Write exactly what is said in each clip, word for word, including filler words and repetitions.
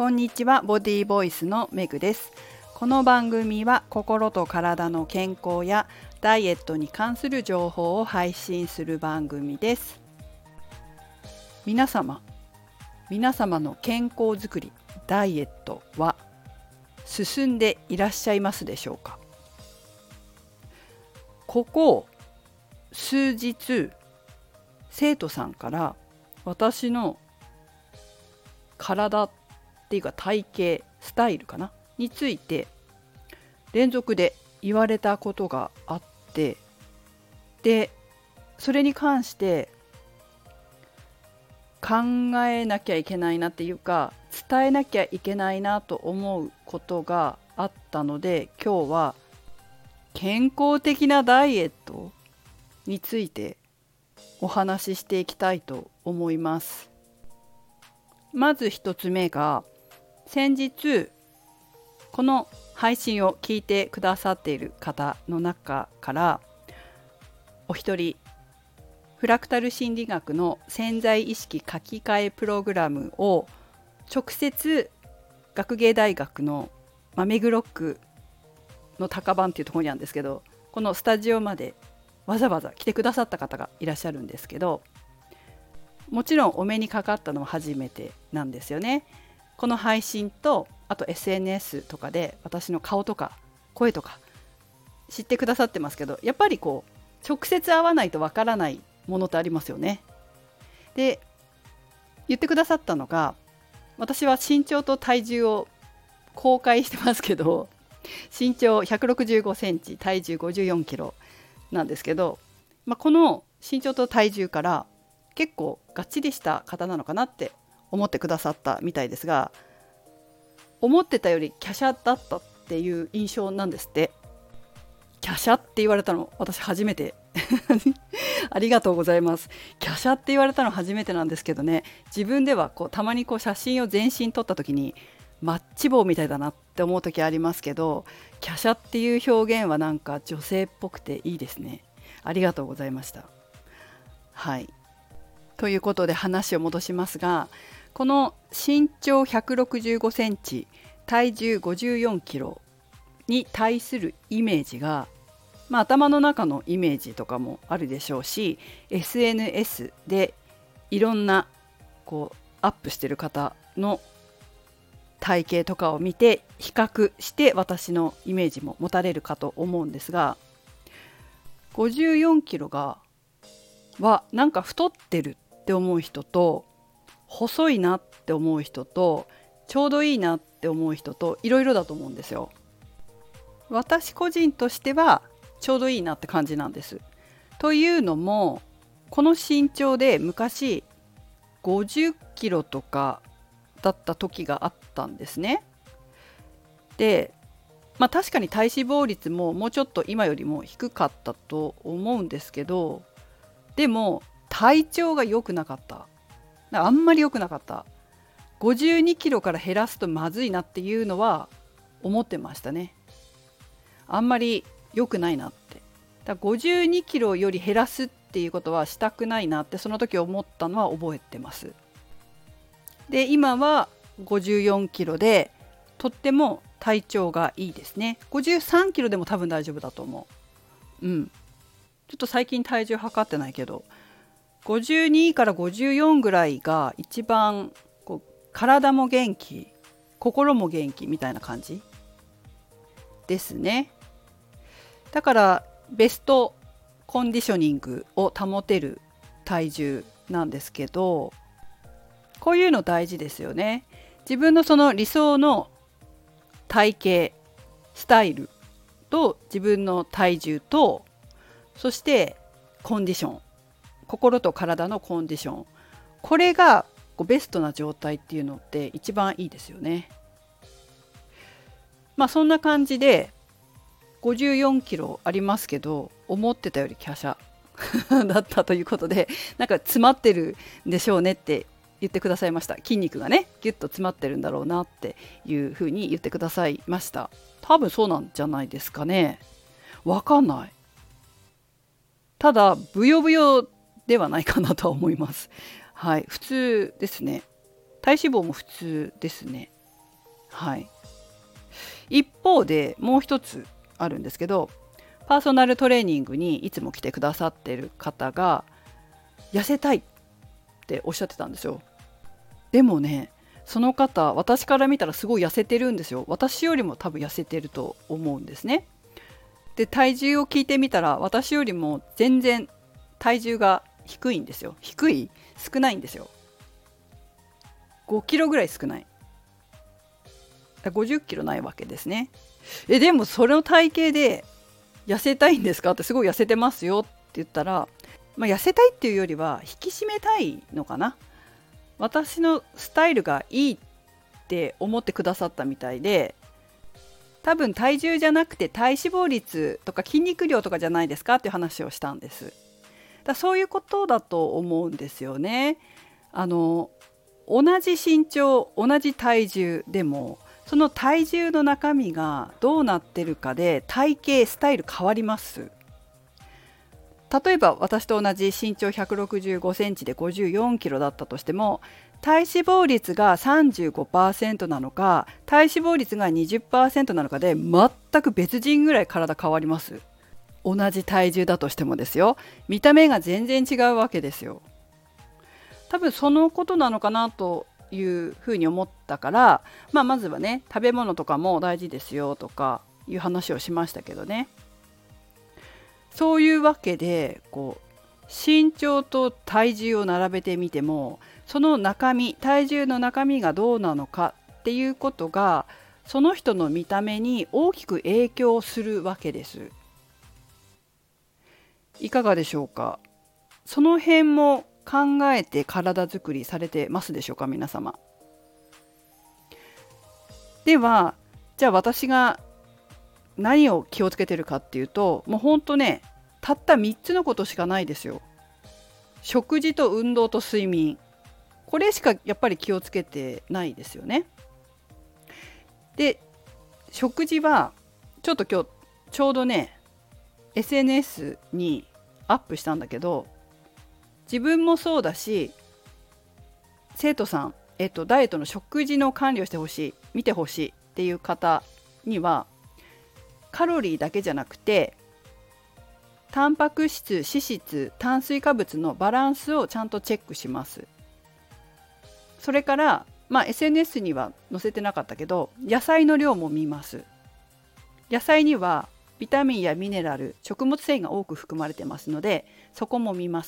こんにちは、ボディーボイスのメグです。この番組は心と体の健康やダイエットに関する情報を配信する番組です。皆様、皆様の健康づくり、ダイエットは進んでいらっしゃいますでしょうか？ここ数日、生徒さんから私の体っていうか体型スタイルかなについて連続で言われたことがあって、でそれに関して考えなきゃいけないなっていうか伝えなきゃいけないなと思うことがあったので、今日は健康的なダイエットについてお話ししていきたいと思います。まず一つ目が、先日この配信を聞いてくださっている方の中からお一人、フラクタル心理学の潜在意識書き換えプログラムを直接学芸大学の目黒区の高番っていうところにあるんですけど、このスタジオまでわざわざ来てくださった方がいらっしゃるんですけど、もちろんお目にかかったのは初めてなんですよね。この配信とあと エスエヌエス とかで私の顔とか声とか知ってくださってますけど、やっぱりこう直接会わないとわからないものってありますよね。で言ってくださったのが、私は身長と体重を公開してますけど、身長ひゃくろくじゅうごセンチ、体重ごじゅうよんキロなんですけど、まあ、この身長と体重から結構がっちりした方なのかなって思ってくださったみたいですが、思ってたより華奢だったっていう印象なんですって。華奢って言われたの私初めてありがとうございます。華奢って言われたの初めてなんですけどね、自分ではこうたまにこう写真を全身撮った時にマッチ棒みたいだなって思う時ありますけど、華奢っていう表現はなんか女性っぽくていいですね。ありがとうございました。はい、ということで話を戻しますが、この身長ひゃくろくじゅうごセンチ、体重ごじゅうよんキロに対するイメージが、まあ、頭の中のイメージとかもあるでしょうし、 エスエヌエス でいろんなこうアップしてる方の体型とかを見て比較して私のイメージも持たれるかと思うんですが、ごじゅうよんキロがはなんか太ってるって思う人と、細いなって思う人と、ちょうどいいなって思う人といろいろだと思うんですよ。私個人としてはちょうどいいなって感じなんです。というのも、この身長で昔ごじゅっキロとかだった時があったんですね。で、まあ確かに体脂肪率ももうちょっと今よりも低かったと思うんですけど、でも体調が良くなかった。あんまり良くなかった。ごじゅうにキロから減らすとまずいなっていうのは思ってましたね。あんまり良くないなって。だからごじゅうにキロより減らすっていうことはしたくないなってその時思ったのは覚えてます。で、今はごじゅうよんキロでとっても体調がいいですね。ごじゅうさんキロでも多分大丈夫だと思う。うん。ちょっと最近体重測ってないけど、ごじゅうにからごじゅうよんぐらいが一番こう体も元気、心も元気みたいな感じですね。だからベストコンディショニングを保てる体重なんですけど、こういうの大事ですよね。自分のその理想の体型スタイルと自分の体重と、そしてコンディション、心と体のコンディション、これがこうベストな状態っていうのって一番いいですよね。まあそんな感じでごじゅうよんキロありますけど、思ってたより華奢だったということで、なんか詰まってるんでしょうねって言ってくださいました。筋肉がねギュッと詰まってるんだろうなっていうふうに言ってくださいました。多分そうなんじゃないですかね。わかんない。ただブヨブヨではないかなとは思います。はい、普通ですね。体脂肪も普通ですね。 はい、一方でもう一つあるんですけど、パーソナルトレーニングにいつも来てくださってる方が痩せたいっておっしゃってたんですよ。でもね、その方私から見たらすごい痩せてるんですよ。私よりも多分痩せてると思うんですね。で体重を聞いてみたら私よりも全然体重が低いんですよ。低い少ないんですよ。ごキロぐらい少ない。ごじゅっキロないわけですね。えでもその体型で痩せたいんですかってすごい痩せてますよって言ったら、まあ、痩せたいっていうよりは引き締めたいのかな。私のスタイルがいいって思ってくださったみたいで、多分体重じゃなくて体脂肪率とか筋肉量とかじゃないですかっていう話をしたんです。だそういうことだと思うんですよね。あの同じ身長同じ体重でもその体重の中身がどうなってるかで体型スタイル変わります。例えば私と同じ身長ひゃくろくじゅうごセンチでごじゅうよんキロだったとしても、体脂肪率が さんじゅうごパーセント なのか体脂肪率が にじゅっパーセント なのかで全く別人ぐらい体変わります。同じ体重だとしてもですよ。見た目が全然違うわけですよ。多分そのことなのかなというふうに思ったから、まあ、まずはね食べ物とかも大事ですよとかいう話をしましたけどね。そういうわけでこう身長と体重を並べてみてもその中身体重の中身がどうなのかっていうことがその人の見た目に大きく影響するわけです。いかがでしょうか。その辺も考えて体作りされてますでしょうか皆様。ではじゃあ私が何を気をつけてるかっていうと、もうほんとねたったみっつのことしかないですよ。食事と運動と睡眠、これしかやっぱり気をつけてないですよね。で食事はちょっと今日ちょうどね エスエヌエス にアップしたんだけど、自分もそうだし生徒さん、えっと、ダイエットの食事の管理をしてほしい見てほしいっていう方にはカロリーだけじゃなくてタンパク質、脂質、炭水化物のバランスをちゃんとチェックします。それから、まあ、エスエヌエス には載せてなかったけど野菜の量も見ます。野菜にはビタミンやミネラル、食物繊維が多く含まれてますのでそこも見ます。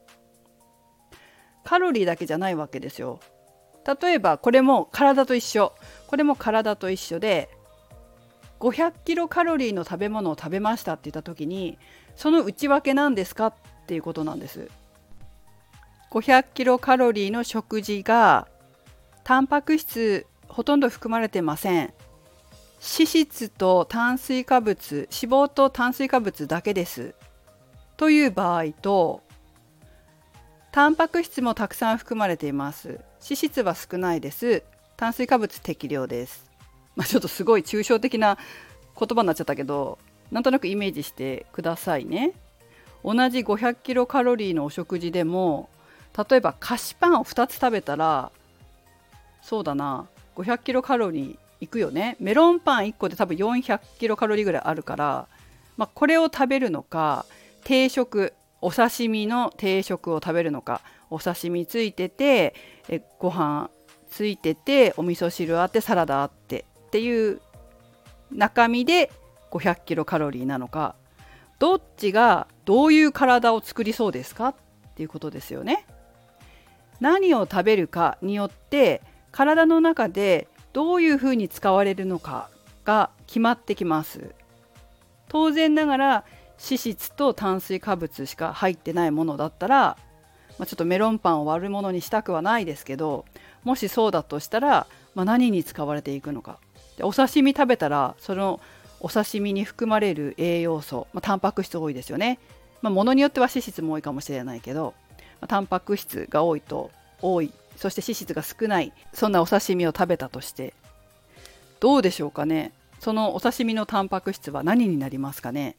カロリーだけじゃないわけですよ。例えばこれも体と一緒これも体と一緒でごひゃくキロカロリーの食べ物を食べましたって言った時にその内訳なんですかっていうことなんです。ごひゃくキロカロリーの食事がタンパク質ほとんど含まれてません。脂質と炭水化物、脂肪と炭水化物だけですという場合と、タンパク質もたくさん含まれています。脂質は少ないです。炭水化物適量です。まあ、ちょっとすごい抽象的な言葉になっちゃったけど、なんとなくイメージしてくださいね。同じごひゃくキロカロリーのお食事でも、例えば菓子パンをふたつ食べたら、そうだな、ごひゃくキロカロリーいくよね。メロンパンいっこで多分よんひゃくキロカロリーぐらいあるから、まあ、これを食べるのか、定食、お刺身の定食を食べるのか、お刺身ついてて、えご飯ついてて、お味噌汁あって、サラダあってっていう中身でごひゃくキロカロリーなのか、どっちがどういう体を作りそうですかっていうことですよね。何を食べるかによって体の中でどういうふうに使われるのかが決まってきます。当然ながら脂質と炭水化物しか入ってないものだったら、まあ、ちょっとメロンパンを悪者にしたくはないですけど、もしそうだとしたら、まあ、何に使われていくのか。でお刺身食べたらそのお刺身に含まれる栄養素、まあ、タンパク質多いですよね。まあ、ものによっては脂質も多いかもしれないけど、まあ、タンパク質が多いと多い、そして脂質が少ない、そんなお刺身を食べたとしてどうでしょうかね。そのお刺身のタンパク質は何になりますかね。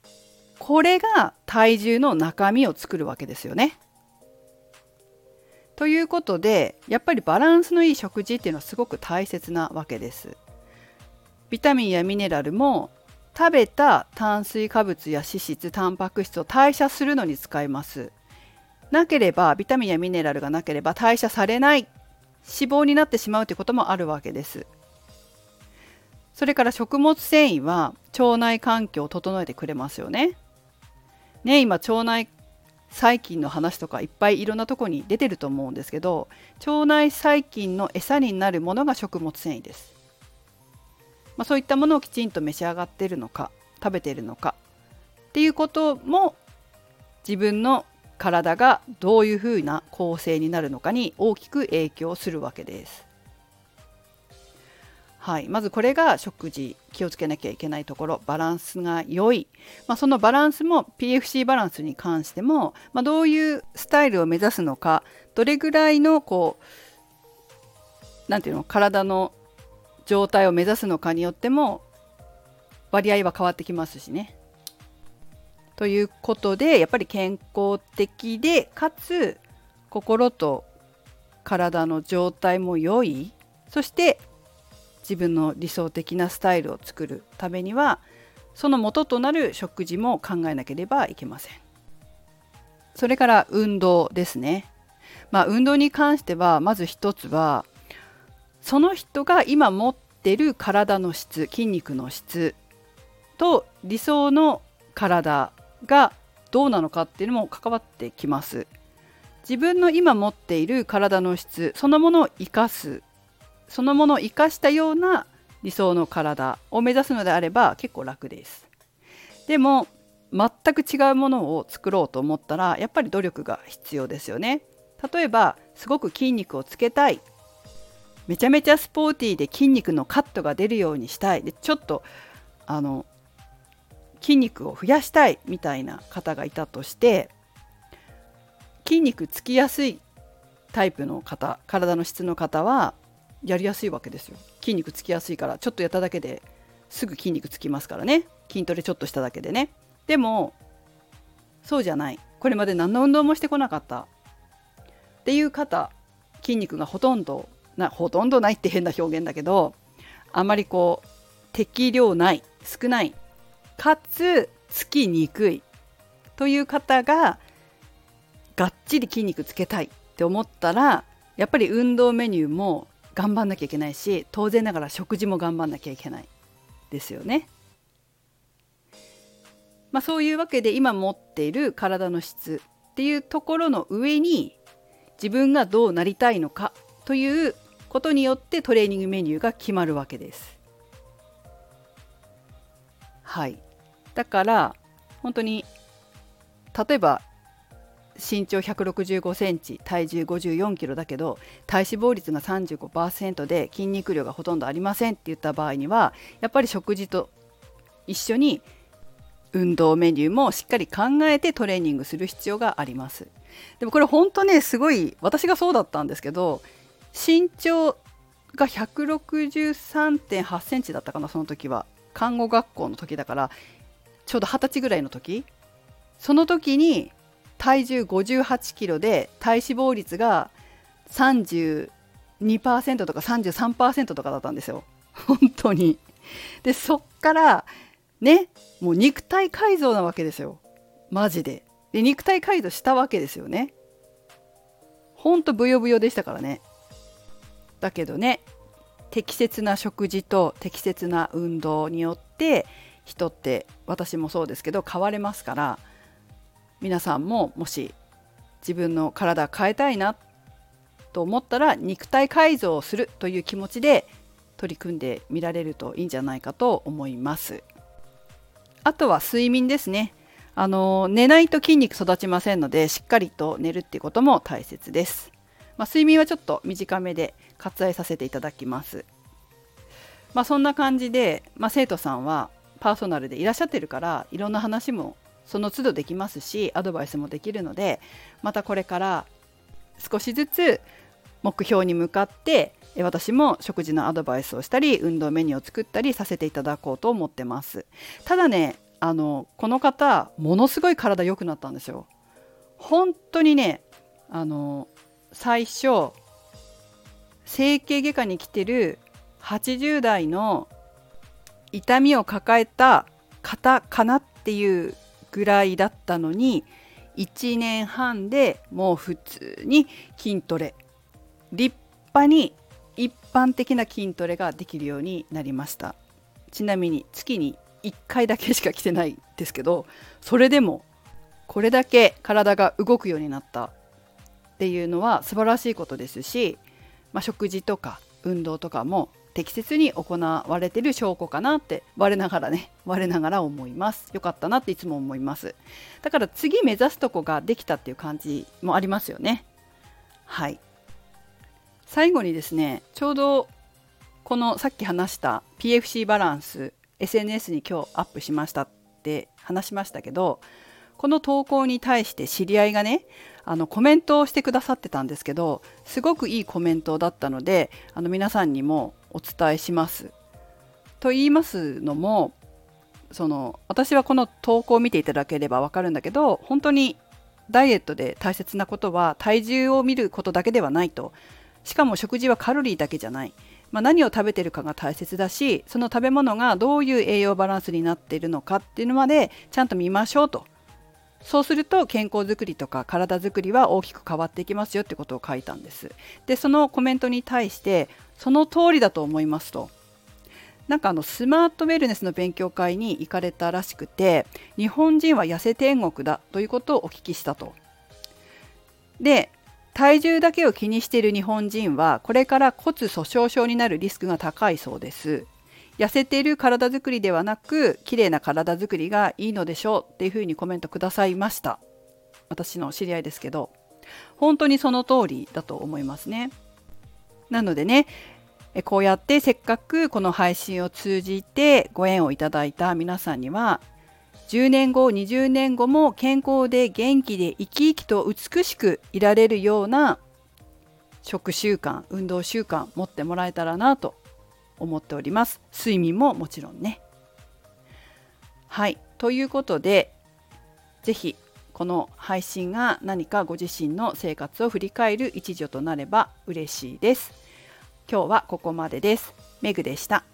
これが体重の中身を作るわけですよね。 ということでやっぱりバランスのいい食事っていうのはすごく大切なわけです。ビタミンやミネラルも食べた炭水化物や脂質、タンパク質を代謝するのに使います。なければビタミンやミネラルがなければ代謝されない、脂肪になってしまうということもあるわけです。それから食物繊維は腸内環境を整えてくれますよね。ね、今腸内細菌の話とかいっぱいいろんなところに出てると思うんですけど、腸内細菌の餌になるものが食物繊維です。まあ、そういったものをきちんと召し上がっているのか食べているのかっていうことも自分の体がどういうふうな構成になるのかに大きく影響するわけです。はい、まずこれが食事気をつけなきゃいけないところ、バランスが良い、まあ、そのバランスも ピーエフシー バランスに関しても、まあ、どういうスタイルを目指すのか、どれぐらいのこうなんていうの体の状態を目指すのかによっても割合は変わってきますしね。ということでやっぱり健康的でかつ心と体の状態も良い、そして自分の理想的なスタイルを作るためにはその元となる食事も考えなければいけません。それから運動ですね。まあ、運動に関してはまず一つはその人が今持っている体の質、筋肉の質と理想の体がどうなのかっていうのも関わってきます。自分の今持っている体の質そのものを生かす、そのものを生かしたような理想の体を目指すのであれば結構楽です。でも全く違うものを作ろうと思ったらやっぱり努力が必要ですよね。例えばすごく筋肉をつけたい、めちゃめちゃスポーティーで筋肉のカットが出るようにしたい、でちょっとあの筋肉を増やしたいみたいな方がいたとして、筋肉つきやすいタイプの方、体の質の方はやりやすいわけですよ。筋肉つきやすいからちょっとやっただけですぐ筋肉つきますからね。筋トレちょっとしただけでね。でもそうじゃない、これまで何の運動もしてこなかったっていう方、筋肉がほとんどなほとんどないって変な表現だけど、あまりこう適量ない、少ない、かつつきにくいという方ががっちり筋肉つけたいって思ったらやっぱり運動メニューも頑張んなきゃいけないし、当然ながら食事も頑張んなきゃいけないですよね。まあ、そういうわけで今持っている体の質っていうところの上に自分がどうなりたいのかということによってトレーニングメニューが決まるわけです。はい、だから本当に例えば身長ひゃくろくじゅうごセンチ、体重ごじゅうよんキロだけど体脂肪率が さんじゅうごパーセント で筋肉量がほとんどありませんって言った場合にはやっぱり食事と一緒に運動メニューもしっかり考えてトレーニングする必要があります。でもこれ本当ねすごい私がそうだったんですけど、身長が ひゃくろくじゅうさんてんはちセンチだったかな、その時は看護学校の時だからちょうどはたちぐらいの時、その時に体重ごじゅうはちキロで体脂肪率が さんじゅうにパーセント とか さんじゅうさんパーセント とかだったんですよ本当に。でそっからね、もう肉体改造なわけですよマジで。で肉体改造したわけですよね。ほんとブヨブヨでしたからね。だけどね、適切な食事と適切な運動によって人って私もそうですけど変われますから、皆さんももし自分の体を変えたいなと思ったら肉体改造をするという気持ちで取り組んでみられるといいんじゃないかと思います。あとは睡眠ですね。あの寝ないと筋肉育ちませんのでしっかりと寝るっていうことも大切です。まあ、睡眠はちょっと短めで割愛させていただきます。まあ、そんな感じで、まあ、生徒さんはパーソナルでいらっしゃってるからいろんな話もその都度できますしアドバイスもできるので、またこれから少しずつ目標に向かって私も食事のアドバイスをしたり運動メニューを作ったりさせていただこうと思ってます。ただね、あのこの方ものすごい体良くなったんですよ。本当にね、あの最初整形外科に来てるはちじゅう代の痛みを抱えた方かなっていうぐらいだったのに、いちねんはんでもう普通に筋トレ、立派に一般的な筋トレができるようになりました。ちなみに月にいっかいだけしか来てないですけど、それでもこれだけ体が動くようになったっていうのは素晴らしいことですし、まあ、食事とか運動とかも適切に行われている証拠かなって我ながらね我ながら思います。よかったなっていつも思います。だから次目指すとこができたっていう感じもありますよね。はい。最後にですね、ちょうどこのさっき話した ピーエフシー バランス エスエヌエス に今日アップしましたって話しましたけど、この投稿に対して知り合いがねあのコメントをしてくださってたんですけど、すごくいいコメントだったので、あの皆さんにもお伝えします。と言いますのも、その私はこの投稿を見ていただければ分かるんだけど、本当にダイエットで大切なことは体重を見ることだけではないと。しかも食事はカロリーだけじゃない、まあ、何を食べてるかが大切だし、その食べ物がどういう栄養バランスになっているのかっていうのまでちゃんと見ましょうと。そうすると健康づくりとか体づくりは大きく変わっていきますよってことを書いたんです。でそのコメントに対してその通りだと思いますと。なんかあのスマートウェルネスの勉強会に行かれたらしくて、日本人は痩せ天国だということをお聞きしたと。で体重だけを気にしている日本人はこれから骨粗しょう症になるリスクが高いそうです。痩せている体づくりではなく綺麗な体づくりがいいのでしょうっていうふうにコメントくださいました。私の知り合いですけど、本当にその通りだと思いますね。なのでね、こうやってせっかくこの配信を通じてご縁をいただいた皆さんには、じゅうねんごにじゅうねんごも健康で元気で生き生きと美しくいられるような食習慣、運動習慣持ってもらえたらなと思っております。睡眠ももちろんね。はい、ということでぜひこの配信が何かご自身の生活を振り返る一助となれば嬉しいです。今日はここまでです。メグでした。